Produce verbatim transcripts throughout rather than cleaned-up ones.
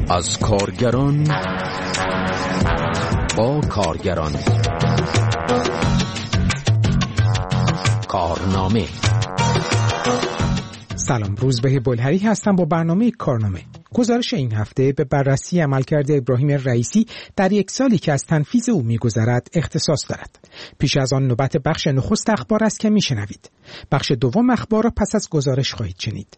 از کارگران با کارگران. کارنامه. سلام، روزبه بلهری هستم با برنامه کارنامه. گزارش این هفته به بررسی عملکرد ابراهیم رئیسی در یک سالی که از تنفیذ او می‌گذرد اختصاص دارد. پیش از آن نوبت بخش نخست اخبار است که میشنوید. بخش دوم اخبار را پس از گزارش خواهید شنید.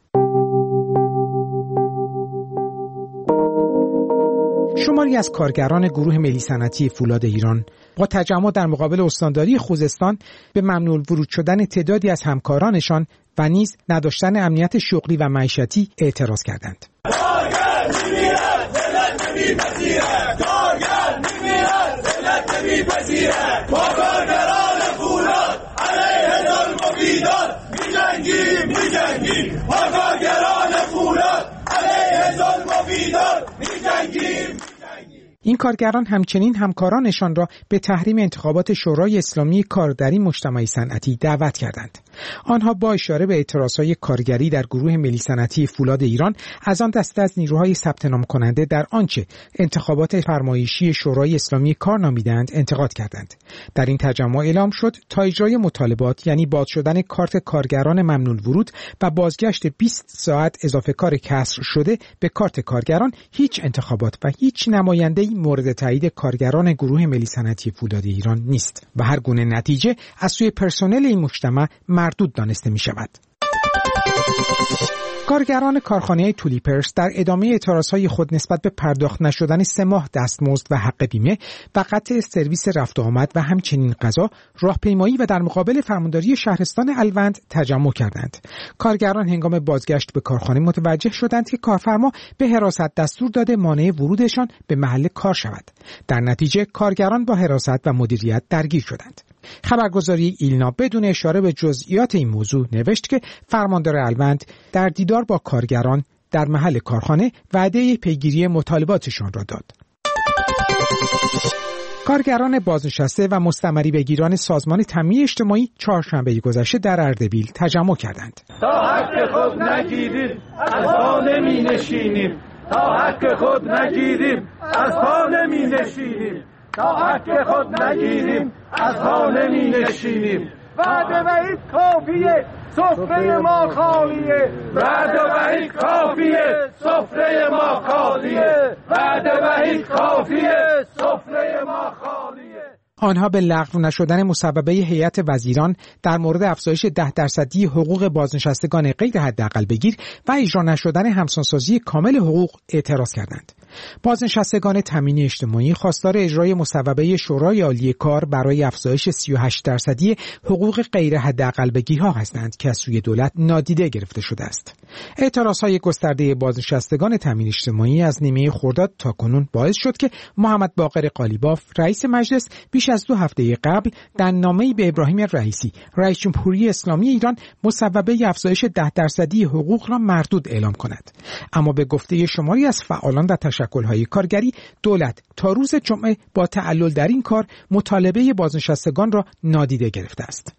شماری از کارگران گروه ملی صنعتی فولاد ایران با تجمع در مقابل استانداری خوزستان به ممنوع ورود شدن تعدادی از همکارانشان و نیز نداشتن امنیت شغلی و معیشتی اعتراض کردند. کارگر می‌میرد، ذلت نمی‌پذیرد. کارگر می‌میرد، ذلت نمی‌پذیرد. با کارگران فولاد علیه ظلم و بیداد می‌جنگیم می‌جنگیم. با کارگران فولاد علیه ظلم و بیداد می‌جنگیم. این کارگران همچنین همکارانشان را به تحریم انتخابات شورای اسلامی کار در این مجتمع صنعتی دعوت کردند. آنها با اشاره به اعتراضهای کارگری در گروه ملی صنعتی فولاد ایران از آن دسته از نیروهای ثبت نام کننده در آنچه انتخابات فرمایشی شورای اسلامی کار نامیدند انتقاد کردند. در این تجمع اعلام شد تا اجرای مطالبات، یعنی باز شدن کارت کارگران ممنوع ورود و بازگشت بیست ساعت اضافه کار کسر شده به کارت کارگران، هیچ انتخابات و هیچ نماینده‌ای مورد تایید کارگران گروه ملی صنعتی فولاد ایران نیست و هر گونه نتیجه از سوی پرسنل این مجتمع مردود دانسته می شود. کارگران کارخانه تولیپرس در ادامه اعتراضهای خود نسبت به پرداخت نشدن سه ماه دستمزد و حق بیمه و قطع سرویس رفت و آمد و همچنین غذا، راهپیمایی و در مقابل فرمانداری شهرستان الوند تجمع کردند. کارگران هنگام بازگشت به کارخانه متوجه شدند که کارفرما به حراست دستور داده مانع ورودشان به محل کار شود. در نتیجه کارگران با حراست و مدیریت درگیر شدند. خبرگزاری ایلنا بدون اشاره به جزئیات این موضوع نوشت که فرماندار الوند در دیدار با کارگران در محل کارخانه وعده پیگیری مطالباتشان را داد. کارگران بازنشسته و مستمری بگیران سازمان تامین اجتماعی چهارشنبه گذشته در اردبیل تجمع کردند. تا حق خود نگیریم از پا نمی نشینیم. تا حق خود نگیریم از پا نمی نشینیم. تا حق خود نگیریم از پا نمی نشینیم. وعده وحید کافیه، سفره ما خالیه. وعده وحید کافیه، سفره ما خالیه. وعده وحید کافیه، سفره ما خالیه. آنها به لغو نشدن مصوبه هیئت وزیران در مورد افزایش ده درصدی حقوق بازنشستگان غیر حداقل بگیر و اجرا نشدن همسانسازی کامل حقوق اعتراض کردند. بازنشستگان تامین اجتماعی خواستار اجرای مصوبه شورای عالی کار برای افزایش سی و هشت درصدی حقوق غیر حداقل بگیرها هستند که از سوی دولت نادیده گرفته شده است. اعتراضهای گسترده بازنشستگان تامین اجتماعی از نیمه خرداد تا کنون باعث شد که محمد باقر قالیباف رئیس مجلس بیش از دو هفته قبل در نامه‌ای به ابراهیم رئیسی رئیس جمهوری اسلامی ایران مصوبه افزایش ده درصدی حقوق را مردود اعلام کند. اما به گفته شماری از فعالان و تشکل‌های کارگری، دولت تا روز جمعه با تعلل در این کار مطالبه بازنشستگان را نادیده گرفته است.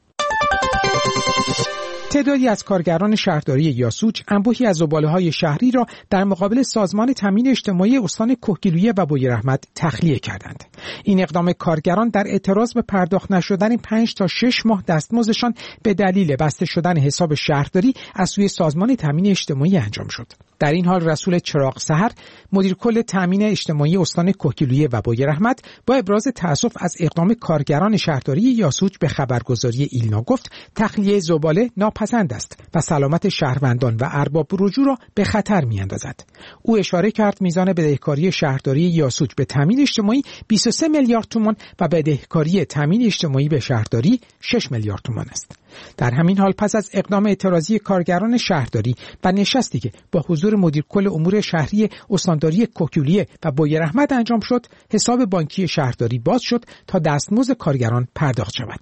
تعدادی از کارگران شهرداری یاسوج انبوهی از زباله‌های شهری را در مقابل سازمان تامین اجتماعی استان کهگیلویه و بویراحمد تخلیه کردند. این اقدام کارگران در اعتراض به پرداخت نشدن پنج تا شش ماه دستمزدشان به دلیل بسته شدن حساب شهرداری از سوی سازمان تامین اجتماعی انجام شد. در این حال رسول چراغ سحر، مدیر کل تامین اجتماعی استان کهگیلویه و بویراحمد، با ابراز تأسف از اقدام کارگران شهرداری یاسوج به خبرگزاری ایلنا گفت تخلیه زباله ناپسند است و سلامت شهروندان و ارباب رجوع را به خطر می‌اندازد. او اشاره کرد میزان بدهکاری شهرداری یاسوج به تامین اجتماعی بیست و سه میلیارد تومان و بدهکاری تامین اجتماعی به شهرداری شش میلیارد تومان است. در همین حال پس از اقدام اعتراضی کارگران شهرداری و نشستی که با حضور مدیر کل امور شهری استانداری کهگیلویه و بویراحمد انجام شد، حساب بانکی شهرداری باز شد تا دستمزد کارگران پرداخت شود.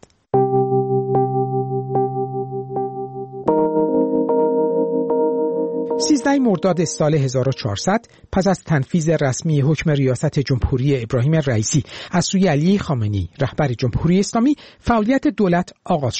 سیزده مرداد سال هزار و چهارصد پس از تنفیذ رسمی حکم ریاست جمهوری ابراهیم رئیسی از سوی علی خامنه‌ای رهبر جمهوری اسلامی، فعالیت دولت آغاز شد.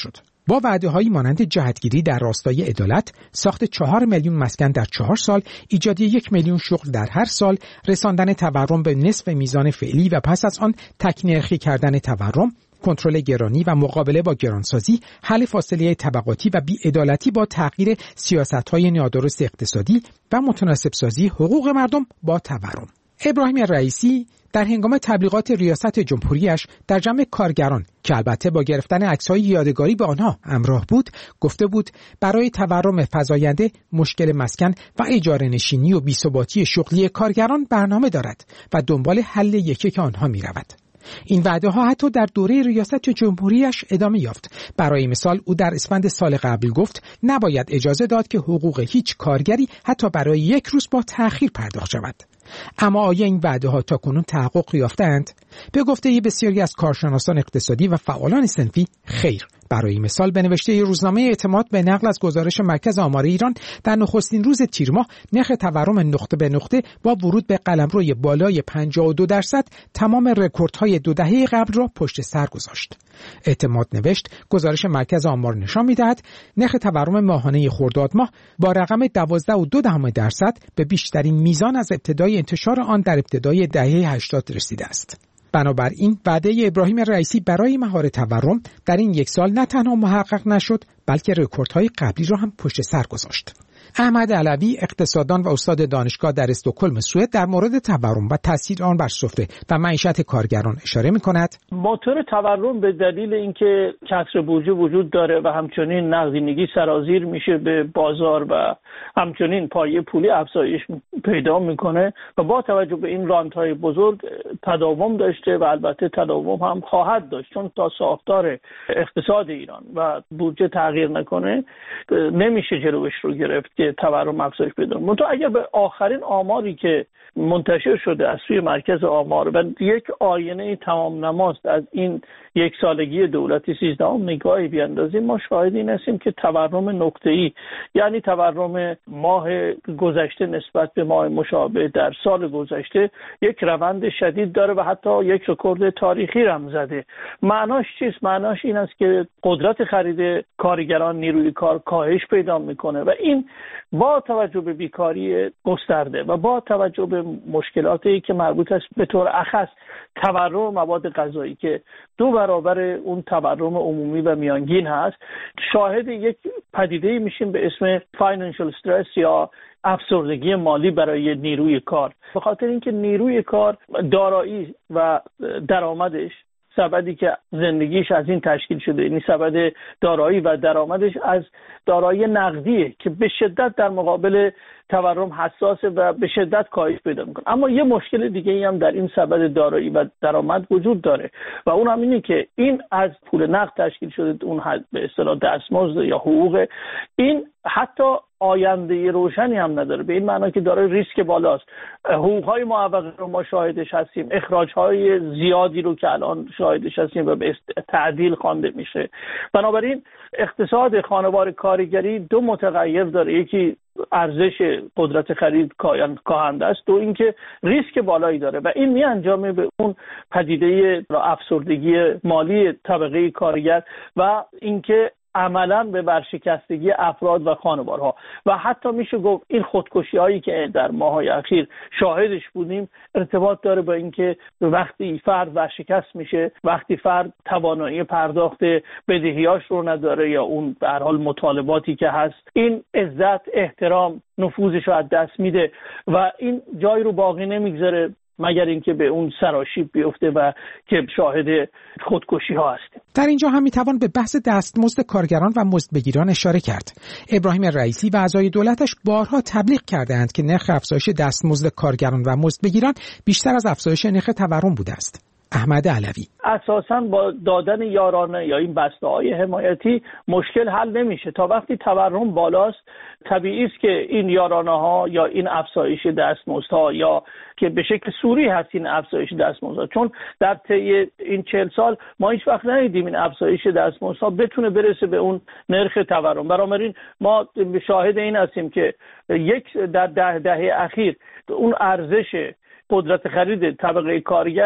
با وعده‌هایی مانند جهتگیری در راستای عدالت، ساخت چهار میلیون مسکن در چهار سال، ایجاد یک میلیون شغل در هر سال، رساندن تورم به نصف میزان فعلی و پس از آن تک‌نرخی کردن تورم، کنترل گرانی و مقابله با گرانسازی، حل فاصله طبقاتی و بی‌عدالتی با تغییر سیاست‌های نادرست اقتصادی و متناسب سازی حقوق مردم با تورم. ابراهیم رئیسی در هنگام تبلیغات ریاست جمهوریش در جمع کارگران که البته با گرفتن عکس‌های یادگاری به آنها همراه بود، گفته بود برای تورم فزاینده مشکل مسکن و اجاره نشینی و بی‌ثباتی شغلی کارگران برنامه دارد و دنبال حل یکیک آنها می‌رود. این وعده ها حتی در دوره ریاست جمهوریش ادامه یافت. برای مثال او در اسفند سال قبل گفت نباید اجازه داد که حقوق هیچ کارگری حتی برای یک روز با تأخیر پرداخت شود. اما آیا این وعده ها تاکنون تحقق یافتند؟ به گفته بسیاری از کارشناسان اقتصادی و فعالان صنفی خیر. برای مثال به نوشته روزنامه اعتماد به نقل از گزارش مرکز آمار ایران، در نخستین روز تیر ماه نرخ تورم نقطه به نقطه با ورود به قلمروی بالای پنجاه و دو درصد تمام رکوردهای دو دهه قبل را پشت سر گذاشت. اعتماد نوشت گزارش مرکز آمار نشان می‌دهد نرخ تورم ماهانه خرداد ماه با رقم دوازده و دو دهم درصد به بیشترین میزان از ابتدای انتشار آن در ابتدای دهه هشتاد رسیده است. بنابراین وعده ابراهیم رئیسی برای مهار تورم در این یک سال نه تنها محقق نشد، بلکه رکوردهای قبلی را هم پشت سر گذاشت. احمد علوی، اقتصاددان و استاد دانشگاه در استکهلم سوئد، در مورد تورم و تاثیر آن بر سفره و معیشت کارگران اشاره می‌کند. موتور تورم به دلیل اینکه کسر بودجه وجود داره و همچنین نقدینگی سرازیر میشه به بازار و همچنین پایه پولی افزایش پیدا میکنه و با توجه به این رانت‌های بزرگ تداوم داشته و البته تداوم هم خواهد داشت، چون تا ساختار اقتصاد ایران و بودجه تغییر نکنه نمیشه جلوش رو گرفت که تورم افزایش پیدا کنه. منتها اگر به آخرین آماری که منتشر شده از سوی مرکز آمار و یک آینه تمام نماست از این یک سالگی دولت سیزدهم نگاهی بیاندازیم، ما شاهد این هستیم که تورم نقطه‌ای، یعنی تورم ماه گذشته نسبت به ماه مشابه در سال گذشته، یک روند شدید داره و حتی یک رکورد تاریخی رم زده. معناش چیست؟ معناش این است که قدرت خرید کارگران، نیروی کار کاهش پیدا میکنه و این با توجه به بیکاری گسترده و با توجه به مشکلاتی که مربوط است به طور اخص تورم مواد غذایی که دو برابر اون تورم عمومی و میانگین هست، شاهد یک پدیده میشیم به اسم فاینانشال استرس یا افسردگی مالی برای نیروی کار. به خاطر اینکه نیروی کار دارایی و درآمدش، سبدی که زندگیش از این تشکیل شده، یعنی سبد دارایی و درآمدش از دارایی نقدیه که به شدت در مقابل تورم حساسه و به شدت کاهش پیدا میکنه. اما یه مشکل دیگه ای هم در این سبد دارایی و درآمد وجود داره و اون هم اینه که این از پول نقد تشکیل شده، اون به اصطلاح دستمزد یا حقوق، این حتی آینده روشنی هم نداره، به این معنی که داره ریسک بالاست. حقوق‌های معوقه رو ما شاهدش هستیم، اخراج‌های زیادی رو که الان شاهدش هستیم و به تعدیل خوانده میشه. بنابراین اقتصاد خانوار کارگری دو متغیر داره، یکی ارزش قدرت خرید کاهنده است، دو اینکه ریسک بالایی داره و این میانجامه به اون پدیده افسردگی مالی طبقه کارگر و اینکه عملاً به ورشکستگی افراد و خانوارها و حتی میشه گفت این خودکشی هایی که در ماهای اخیر شاهدش بودیم ارتباط داره با اینکه وقتی فرد ورشکست میشه، وقتی فرد توانایی پرداخت بدهیاش رو نداره یا اون به هر حال مطالباتی که هست، این عزت، احترام، نفوذش رو از دست میده و این جای رو باقی نمیگذاره مگر اینکه به اون سراشیب بیفته و که شاهد خودکشی ها هستیم. در اینجا هم میتوان به بحث دستمزد کارگران و مزدبگیران اشاره کرد. ابراهیم رئیسی و اعضای دولتش بارها تبلیغ کردند که نرخ افزایش دستمزد کارگران و مزدبگیران بیشتر از افزایش نرخ تورم بوده است. احمد علوی: اساساً با دادن یارانه یا این بسته‌های حمایتی مشکل حل نمیشه. تا وقتی تورم بالاست طبیعی است که این یارانه‌ها یا این افزایش دستمزدها یا که به شکل سوری هست این افزایش دستمزدها، چون در طی این چهل سال ما هیچ وقت ندیدیم این افزایش دستمزدها بتونه برسه به اون نرخ تورم. بنابراین ما شاهد این هستیم که یک در ده دهه اخیر اون ارزش قدرت خرید طبقه کارگر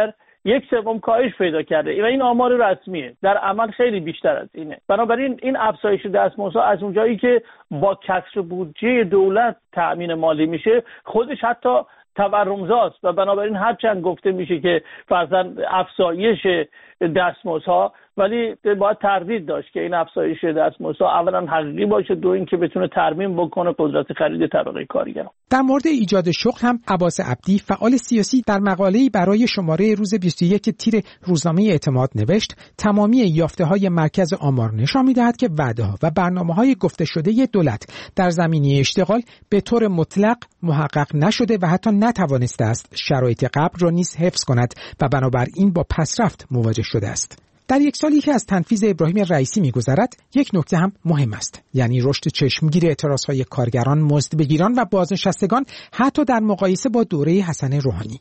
یک سوم کاهش پیدا کرده و این آمار رسمیه. در عمل خیلی بیشتر از اینه. بنابراین این افزایش دستمزدها از اونجایی که با کسر بودجه دولت تأمین مالی میشه خودش حتی تورمزاست و بنابراین هرچند گفته میشه که فرضاً افزایش دستمزدها، ولی باید تردید داشت که این افزایش دستمزدها اولا حقیقی باشه، دو اینکه بتونه ترمیم بکنه قدرت خرید طبقه کارگران. در مورد ایجاد شغل هم عباس عبدی فعال سیاسی در مقاله‌ای برای شماره روز بیست و یک تیر روزنامه اعتماد نوشت تمامی یافته‌های مرکز آمار نشان می‌دهد که وعده‌ها و برنامه‌های گفته شده دولت در زمینه اشتغال به طور مطلق محقق نشده و حتی نتوانسته است شرایط قبل را نیز حفظ کند و بنابراین با پسرفت مواجه شده است. در یک سالی که از تنفیذ ابراهیم رئیسی می‌گذرد، یک نکته هم مهم است، یعنی رشد چشمگیر اعتراضهای کارگران، مزدبگیران و بازنشستگان حتی در مقایسه با دوره حسن روحانی.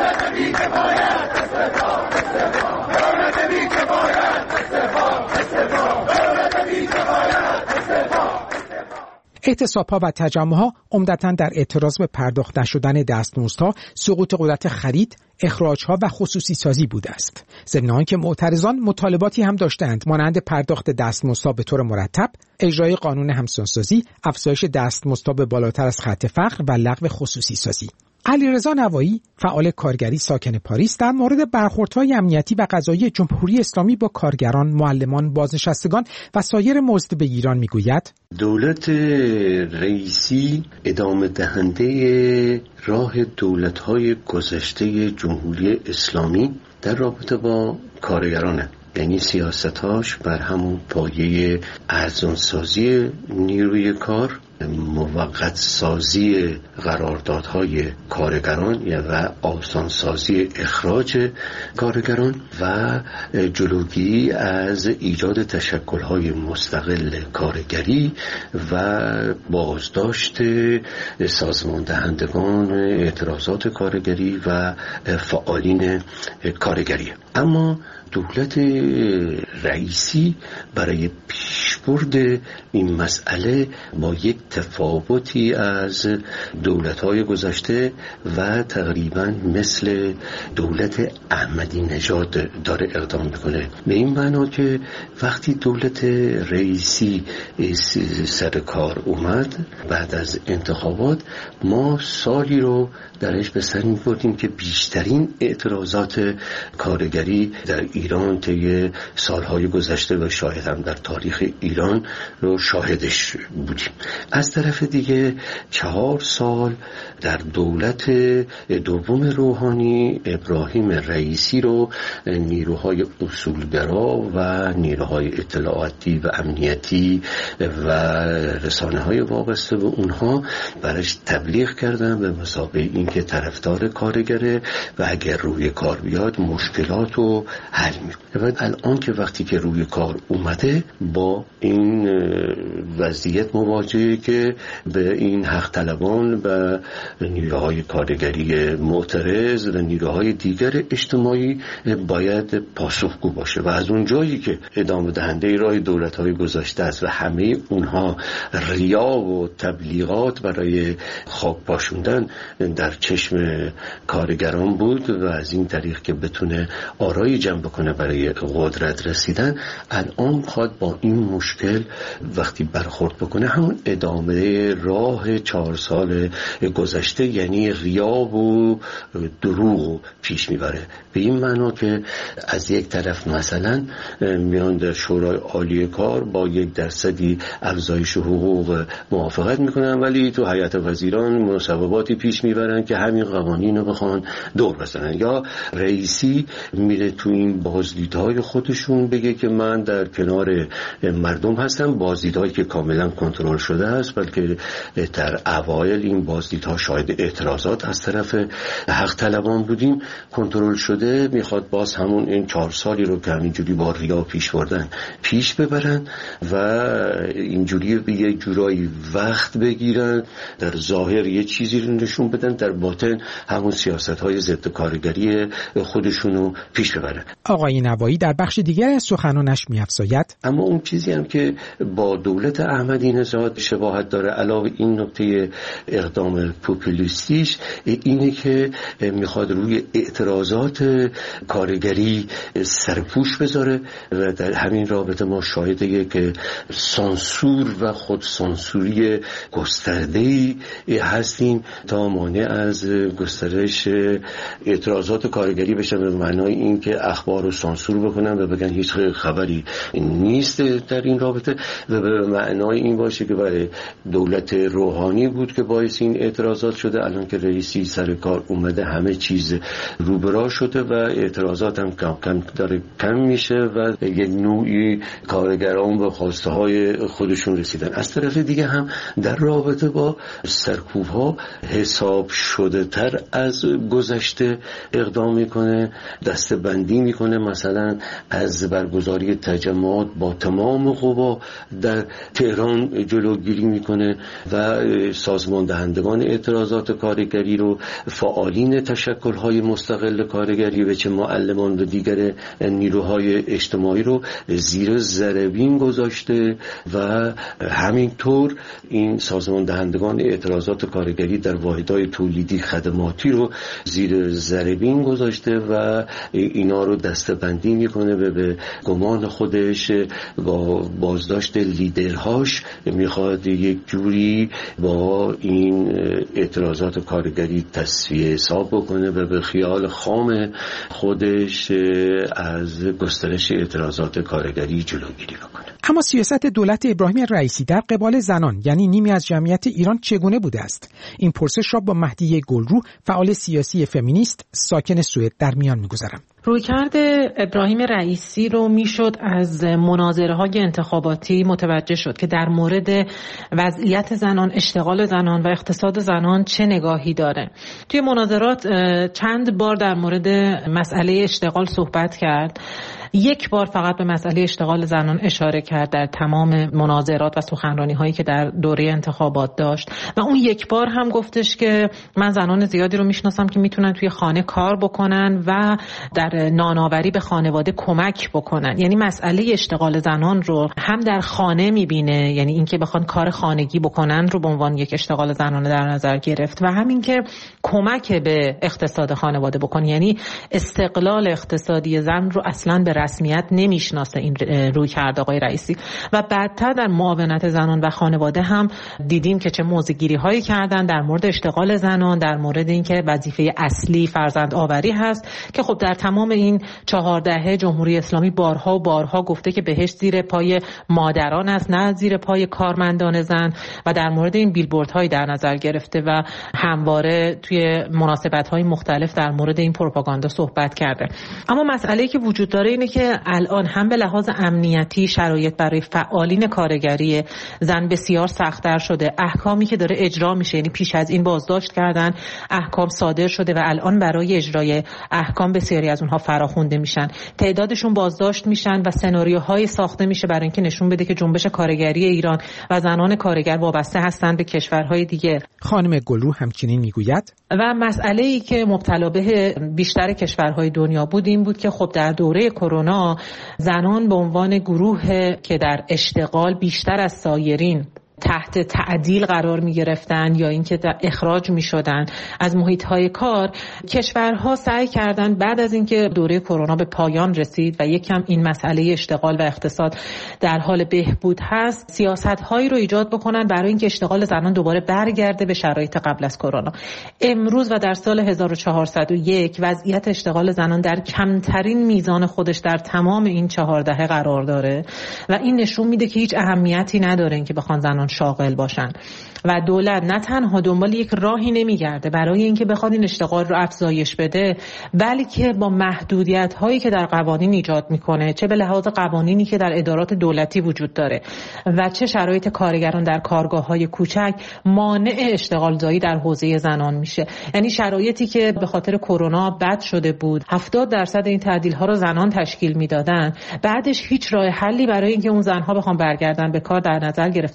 اعتصاب‌ها و تجمع‌ها عمدتاً در اعتراض به پرداخت نشدن دستمزدها، سقوط قدرت خرید، اخراج‌ها و خصوصی سازی بوده است. ضمن آنکه معترضان مطالباتی هم داشتند مانند پرداخت دستمزدها به طور مرتب، اجرای قانون همسانسازی، افزایش دستمزدها به بالاتر از خط فقر و لغو خصوصی سازی. علیرضا نوایی، فعال کارگری ساکن پاریس، در مورد برخوردهای امنیتی و قضایی جمهوری اسلامی با کارگران، معلمان، بازنشستگان و سایر مزدبگیران میگوید: دولت رئیسی ادامه دهنده راه دولت‌های گذشته جمهوری اسلامی در رابطه با کارگرانه، یعنی سیاستاش بر همون پایه ارزانسازی نیروی کار، موقت سازی قراردادهای کارگران و آسانسازی اخراج کارگران و جلوگیری از ایجاد تشکل‌های مستقل کارگری و بازداشت سازمان دهندگان اعتراضات کارگری و فعالین کارگری. اما دولت رئیسی برای پیشبرد این مسئله با یک تفاوتی از دولت‌های گذشته و تقریباً مثل دولت احمدی نژاد داره اقدام میکنه، به این معنا که وقتی دولت رئیسی سر کار اومد بعد از انتخابات، ما سالی رو درش به سر می‌بردیم که بیشترین اعتراضات کارگری در ایران طی سالهای گذشته و شاید هم در تاریخ ایران رو شاهدش بودیم. از طرف دیگه چهار سال در دولت دوم روحانی ابراهیم رئیسی رو نیروهای اصولگرا و نیروهای اطلاعاتی و امنیتی و رسانه‌های وابسته به اونها برش تبلیغ کردن به مثابه اینکه طرفدار کارگره و اگر روی کار بیاد مشکلات رو حل میکنه. و الان که وقتی که روی کار اومده با این وضعیت مواجهه که به این حق طلبان و نیروهای کارگری معترض و نیروهای دیگر اجتماعی باید پاسخگو باشه و از اون جایی که ادامه دهنده راه دولت‌های گذشته است و همه اونها ریا و تبلیغات برای خاک پاشوندن در چشم کارگران بود و از این طریق که بتونه آرای جمع بکنه برای قدرت رسیدن، الان خواد با این مشکل وقتی برخورد بکنه همون ادامه راه چهار سال گذشته، یعنی ریا و دروغ پیش میبره. به این معنا که از یک طرف مثلا میان در شورای عالی کار با یک درصدی افزایش حقوق موافقت میکنن، ولی تو هیئت وزیران مصوباتی پیش میبرن که همین قوانین رو بخوان دور بزنن. یا رئیسی میره تو این بازدیدهای خودشون بگه که من در کنار مردم هستم، بازدیدهایی که کاملا کنترل شده است، بلکه در اوایل این بازدیدها شاید اعتراضات از طرف حق طلبان بودیم کنترل شده، میخواد باز همون این چهار سالی رو که همینجوری با ریا پیش بردن پیش ببرن و اینجوری به یه جورایی وقت بگیرن، در ظاهر یه چیزی رو نشون بدن، در باطن همون سیاست‌های ضد کارگری خودشونو پیش ببرن. آقای نوایی در بخش دیگر از سخنانش می‌افزاید: اما اون چیزی هم که با دولت احمدی نژاد شباهت داره علاوه این نکته اقدام پوپولیستیش اینه که میخواد روی اعتراضات کارگری سرپوش بذاره و در همین رابطه ما شاهد یک سانسور و خود سانسوری گسترده‌ای هستیم تا مانع از گسترش اعتراضات کارگری بشن، به معنای این که اخبار رو سانسور بکنن و بگن هیچ خبری نیست در این رابطه، و به معنای این باشه که برای دولت روحانی بود که باعث این اعتراضات شده. الان که رئیسی سر کار اومده همه چیز روبرا شده و اعتراضات هم کم کم داره کم میشه و یک نوعی کارگران به خواسته های خودشون رسیدن. از طرف دیگه هم در رابطه با سرکوب ها حساب شده تر از گذشته اقدام میکنه، دسته بندی میکنه، مثلا از برگزاری تجمعات با تمام قوا در تهران جلوگیری میکنه و سازمان دهندگان اعتراضات کارگری رو فعالین تشکل‌های مستقل کارگری و چه معلمان و دیگر نیروهای اجتماعی رو زیر ذره‌بین گذاشته و همینطور این سازمان دهندگان اعتراضات کارگری در واحدهای تولیدی خدماتی رو زیر ذره‌بین گذاشته و اینا رو دسته‌بندی میکنه و به گمان خودش با بازداشت لیدرهاش میخواد یک جوری با این اعتراضات کارگری تصفیه حساب بکنه و به خیال خام خودش از گسترش اعتراضات کارگری جلوگیری بکنه. اما سیاست دولت ابراهیم رئیسی در قبال زنان یعنی نیمی از جمعیت ایران چگونه بوده است؟ این پرسش را با مهدیه گلرو، فعال سیاسی فمینیست ساکن سوئد، در میان میگذارم. رویکرد ابراهیم رئیسی رو میشد از مناظره‌های انتخاباتی متوجه شد که در مورد وضعیت زنان، اشتغال زنان و اقتصاد زنان چه نگاهی داره. توی مناظرات چند بار در مورد مسئله اشتغال صحبت کرد. یک بار فقط به مسئله اشتغال زنان اشاره کرد در تمام مناظرات و سخنرانی هایی که در دوره انتخابات داشت و اون یک بار هم گفتش که من زنان زیادی رو میشناسم که میتونن توی خانه کار بکنن و در نانآوری به خانواده کمک بکنن. یعنی مسئله اشتغال زنان رو هم در خانه میبینه، یعنی اینکه بخوان کار خانگی بکنن رو به عنوان یک اشتغال زنانه در نظر گرفت و همین که کمک به اقتصاد خانواده بکنه، یعنی استقلال اقتصادی زن رو اصلا به رسمیت نمیشناسه این روی کرد آقای رئیسی. و بعدتر در معاونت زنان و خانواده هم دیدیم که چه موضع‌گیری هایی کردن در مورد اشتغال زنان، در مورد اینکه وظیفه اصلی فرزند آوری هست که خب در تمام این چهار دهه جمهوری اسلامی بارها و بارها گفته که بهش زیر پای مادران است نه زیر پای کارمندان زن و در مورد این بیلبوردهایی در نظر گرفته و همواره توی مناسبت‌های مختلف در مورد این پروپاگاندا صحبت کرده. اما مسئله‌ای که وجود داره اینه که الان هم به لحاظ امنیتی شرایط برای فعالین کارگری زن بسیار سخت‌تر شده. احکامی که داره اجرا میشه، یعنی پیش از این بازداشت کردن، احکام صادر شده و الان برای اجرای احکام بسیاری از اونها فراخوانده میشن. تعدادشون بازداشت میشن و سناریوهای ساخته میشه برای اینکه نشون بده که جنبش کارگری ایران و زنان کارگر وابسته هستن به کشورهای دیگه. خانم گلرو همچنین میگوید و مسئله‌ای که مبتلا به بیشتر کشورهای دنیا بود این بود که خب در دوره کرونا زنان به عنوان گروه که در اشتغال بیشتر از سایرین تحت تعدیل قرار می گرفتن یا اینکه اخراج می شدن از محیط های کار، کشورها سعی کردن بعد از اینکه دوره کرونا به پایان رسید و یک کم این مسئله اشتغال و اقتصاد در حال بهبود هست، سیاست هایی رو ایجاد بکنن برای اینکه اشتغال زنان دوباره برگرده به شرایط قبل از کرونا. امروز و در سال هزار و چهارصد و یک وضعیت اشتغال زنان در کمترین میزان خودش در تمام این چهار دهه قرار داره و این نشون میده که هیچ اهمیتی نداره اینکه بخوان زنان شاغل باشن و دولت نه تنها دنبال یک راهی نمیگرده برای اینکه بخواد این اشتغال رو افزایش بده، بلکه با محدودیت هایی که در قوانین ایجاد میکنه، چه به لحاظ قوانینی که در ادارات دولتی وجود داره و چه شرایط کارگران در کارگاه های کوچک، مانع اشتغال زایی در حوزه زنان میشه. یعنی شرایطی که به خاطر کرونا بد شده بود، هفتاد درصد این تعدیل ها رو زنان تشکیل میدادن، بعدش هیچ راه حلی برای اینکه اون زنها بخوان برگردن به کار در نظر گرفته نشد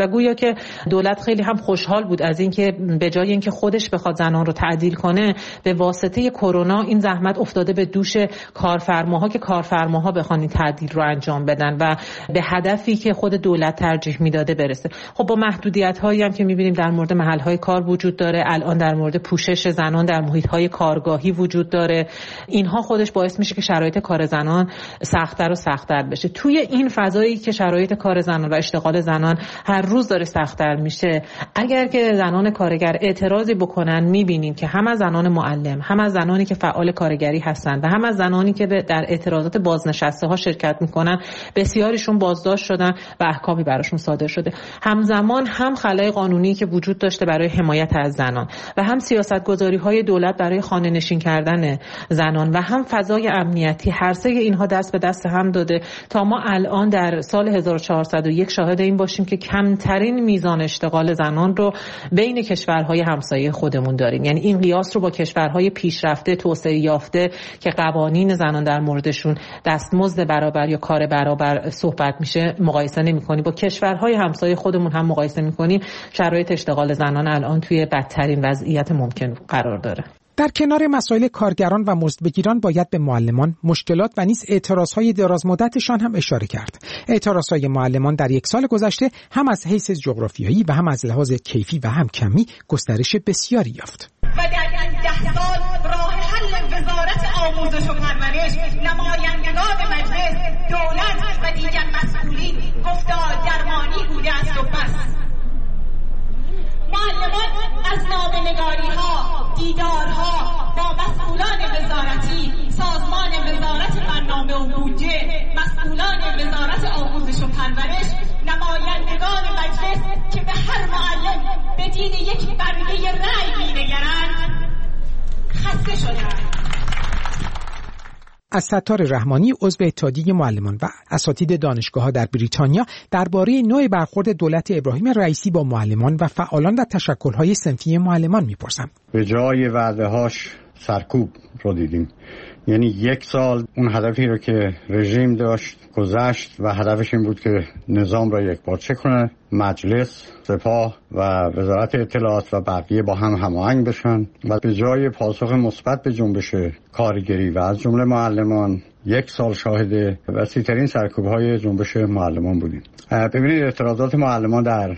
و گویا که دولت خیلی هم خوشحال بود از اینکه به جای اینکه خودش بخواد زنان رو تعدیل کنه، به واسطه کرونا این زحمت افتاده به دوش کارفرماها که کارفرماها بخوان این تعدیل رو انجام بدن و به هدفی که خود دولت ترجیح میداده برسه. خب با محدودیت‌هایی هم که می‌بینیم در مورد محل‌های کار وجود داره، الان در مورد پوشش زنان در محیط‌های کارگاهی وجود داره، اینها خودش باعث میشه که شرایط کار زنان سخت‌تر و سخت‌تر بشه. توی این فضایی که شرایط کار زنان و اشتغال زنان هر روز داره سخت‌تر میشه، اگر که زنان کارگر اعتراضی بکنن، می‌بینیم که هم از زنان معلم، هم از زنانی که فعال کارگری هستند و هم از زنانی که در اعتراضات بازنشسته‌ها شرکت می‌کنن، بسیاریشون بازداشت شدن و احکامی براشون صادر شده. همزمان هم خلای قانونی که وجود داشته برای حمایت از زنان و هم سیاست‌گذاری‌های دولت برای خانه‌نشین کردن زنان و هم فضای امنیتی، هر سه اینها دست به دست هم داده تا ما الان در سال هزار و چهارصد و یک شاهد این باشیم که کمترین میزان اشتغال زنان رو بین کشورهای همسایه خودمون داریم. یعنی این قیاس رو با کشورهای پیشرفته توسعه یافته که قوانین زنان در موردشون دستمزد برابر یا کار برابر صحبت میشه مقایسه نمی‌کنیم. با کشورهای همسایه خودمون هم مقایسه می‌کنیم، شرایط اشتغال زنان الان توی بدترین وضعیت ممکن قرار داره. در کنار مسائل کارگران و مزدبگیران باید به معلمان، مشکلات و نیز اعتراضهای دراز مدتشان هم اشاره کرد. اعتراضهای معلمان در یک سال گذشته هم از حیث جغرافیایی و هم از لحاظ کیفی و هم کمی گسترش بسیاری یافت. و در این ده سال راه حل وزارت آموزش و پرورش، نمایندگان مجلس، دولت و دیگر مسئولین گفتار درمانی بوده است و بس. معلمان از نامه‌نگاری‌ها، دیدارها با مسئولان وزارتی، سازمان وزارت برنامه و بودجه، مسئولان وزارت آموزش و پرورش، نمایندگان مجلس که به هر معلم بدین یک برگه رأی می‌نگرند خسته شدند. از ستار رحمانی، عضو اتحادیه معلمان و اساتید دانشگاه‌ها در بریتانیا، درباره نوع برخورد دولت ابراهیم رئیسی با معلمان و فعالان و تشکل‌های صنفی معلمان می‌پرسم. به جای وعده‌هاش سرکوب رو دیدیم. یعنی یک سال اون هدفی رو که رژیم داشت گذشت و هدفش این بود که نظام را یکپارچه کنه، مجلس، سپاه و وزارت اطلاعات و بقیه با هم هماهنگ بشن و به جای پاسخ مثبت به جنبش کارگری و از جمله معلمان، یک سال شاهد وسیع‌ترین سرکوب‌های جنبش معلمان بودیم. ببینید اعتراضات معلمان در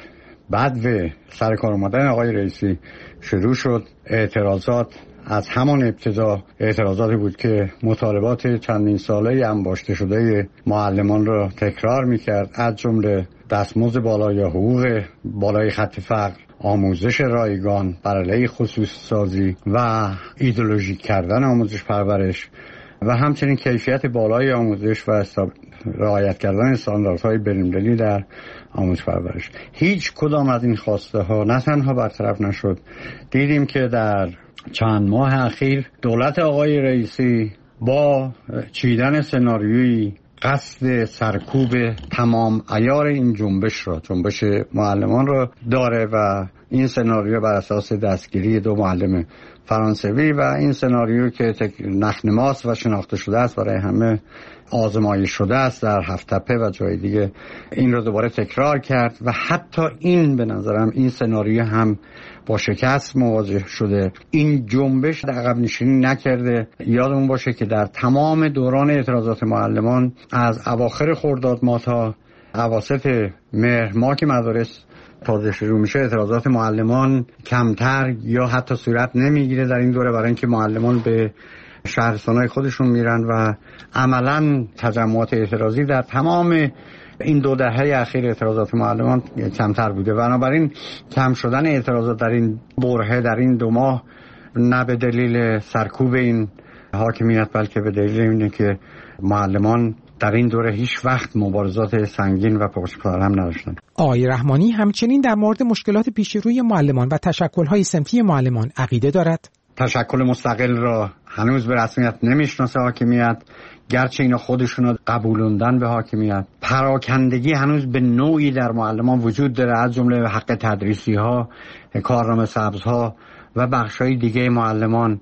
بعد سر کار اومدن آقای رئیسی شروع شد. اعتراضات از همان ابتدا اعتراضاتی بود که مطالبات چندین ساله انباشته شده معلمان را تکرار میکرد، از جمله دستمزد بالا یا حقوق بالای خط فقر، آموزش رایگان بر علیه خصوصی سازی و ایدئولوژیک کردن آموزش پرورش و همچنین کیفیت بالای آموزش و رعایت کردن استانداردهای بین‌المللی در آموزش پرورش. هیچ کدام از این خواسته ها نه تنها برطرف نشد، دیدیم که در چند ماه اخیر دولت آقای رئیسی با چیدن سناریویی قصد سرکوب تمام عیار این جنبش را، جنبش معلمان را داره و این سناریو بر اساس دستگیری دو معلم فرانسوی و این سناریو که نخنماست و شناخته شده است برای همه، آزمایش شده است در هفت‌تپه و جای دیگه، این رو دوباره تکرار کرد و حتی این به نظرم این سناریو هم با شکست مواجه شده. این جنبش عقب نشینی نکرده. یادمون باشه که در تمام دوران اعتراضات معلمان از اواخر خرداد ماه تا اواسط مهر ماه که مدارس تازه شروع میشه، اعتراضات معلمان کمتر یا حتی صورت نمیگیره در این دوره، برای اینکه معلمان به شهرستانهای خودشون میرن و عملا تجمعات اعتراضی در تمام این دو دهه اخیر اعتراضات معلمان کمتر بوده. بنابراین کم شدن اعتراضات در این برهه در این دو ماه نه به دلیل سرکوب این حاکمیت بلکه به دلیل اینه که معلمان در این دوره هیچ وقت مبارزات سنگین و پرسپار هم نداشتن. آقای رحمانی همچنین در مورد مشکلات پیش روی معلمان و تشکل‌های صنفی معلمان عقیده دارد. تشکل مستقل را هنوز به رسمیت نمیشناسه حاکمیت، گرچه اینا خودشون رو قبولوندن به حاکمیت. پراکندگی هنوز به نوعی در معلمان وجود داره، از جمله حق تدریسی ها، کارنامه سبز ها و بخشای دیگه معلمان.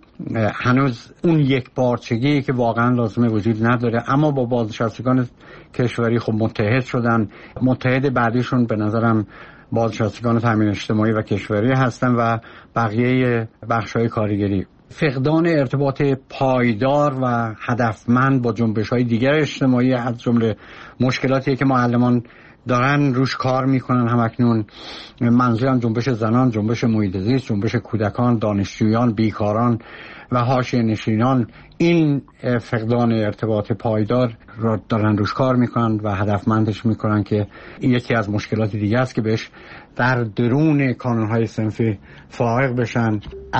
هنوز اون یک پارچگی که واقعا لازمه وجود نداره، اما با بازنشستگان کشوری خب متحد شدن. متحد بعدیشون به نظرم بازنشستگان تامین اجتماعی و کشوری هستند و بقیه بخش‌های کارگری. فقدان ارتباط پایدار و هدفمند با جنبش‌های دیگر اجتماعی از جمله مشکلاتی که معلمان دارن روش کار میکنن همکنون، منظورم جنبش زنان، جنبش محیط زیست، جنبش کودکان، دانشجویان، بیکاران و حاشیه نشینان، این فقدان ارتباط پایدار را دارن روش کار میکنن و هدفمندش میکنن که یکی از مشکلات دیگه است که بهش در درون کانونهای صنفی فائق بشن.